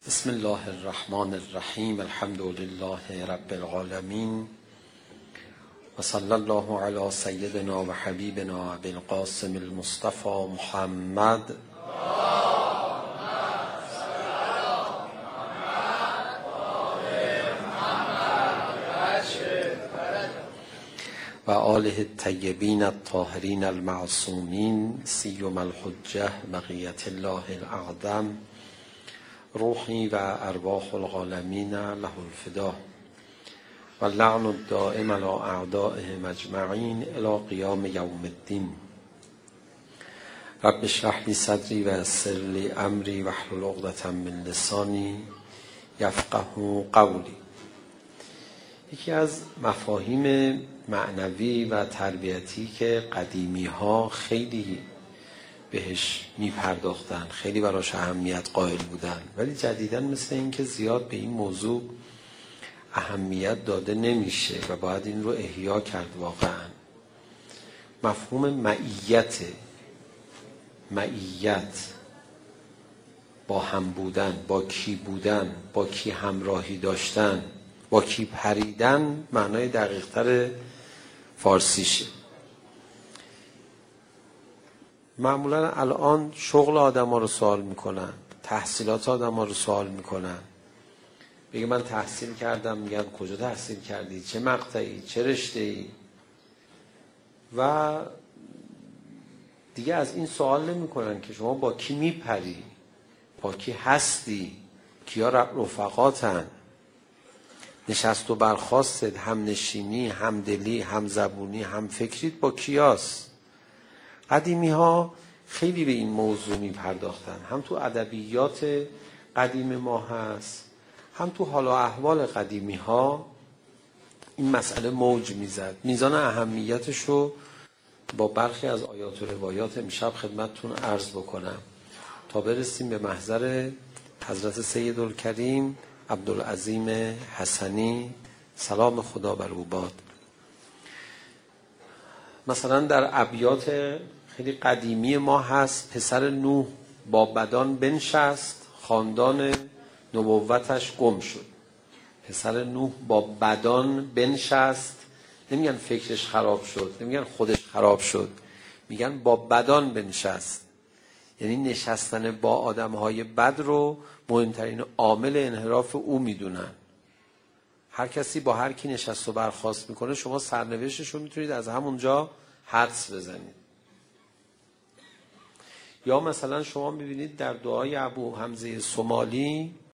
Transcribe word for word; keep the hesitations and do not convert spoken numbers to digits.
بسم الله الرحمن الرحیم. الحمد لله رب العالمین و صلی الله علی سیدنا و حبیبنا ابی القاسم المصطفى محمد و آله الطیبین الطاهرین المعصومین سیما الحجة بقیة الله الاعظم روحی و ارواح العالمین له الفدا و اللعن الدائم علی اعدائهم اجمعین الی قیام یوم الدین. رب اشرح لی صدری و یسر لی امری واحلل عقدة من لسانی یفقهوا قولی. یکی از مفاهیم معنوی و تربیتی که قدیمی ها خیلی بهش میپرداختن، خیلی براش اهمیت قائل بودن، ولی جدیداً مثل این که زیاد به این موضوع اهمیت داده نمیشه و باید این رو احیا کرد. واقعاً مفهوم معیت معیت با هم بودن، با کی بودن، با کی همراهی داشتن، با کی پریدن معنای دقیق‌تر فارسیشه. معمولا الان شغل آدم ها رو سوال میکنن، تحصیلات آدم ها رو سوال میکنن. بگه من تحصیل کردم، میگن کجا تحصیل کردی، چه مقطعی، چه رشته‌ای، و دیگه از این سوال نمیکنن که شما با کی میپری، با کی هستی، کیا رفقاتن، نشست و برخاستت، هم نشینی، هم دلی، هم زبونی، هم فکریت با کیاست. قدیمی ها خیلی به این موضوع می پرداختن، هم تو ادبیات قدیم ما هست، هم تو حال و احوال قدیمی ها این مسئله موج می زد. میزان اهمیتش رو با برخی از آیات و روایات امشب خدمتتون عرض بکنم تا برسیم به محضر حضرت سیدالکریم عبدالعظیم حسنی سلام خدا بر او باد. مثلا در ابیات خیلی قدیمی ما هست: پسر نوح با بدان بنشست، خاندان نبوتش گم شد. پسر نوح با بدان بنشست، نمیگن فکرش خراب شد، نمیگن خودش خراب شد، میگن با بدان بنشست، یعنی نشستن با آدمهای بد رو مهمترین عامل انحراف او میدونن. هر کسی با هر کی نشست و برخاست میکنه شما سرنوشتش رو میتونید از همونجا حدس بزنید. یا مثلا شما میبینید در دعای ابو حمزه سمالی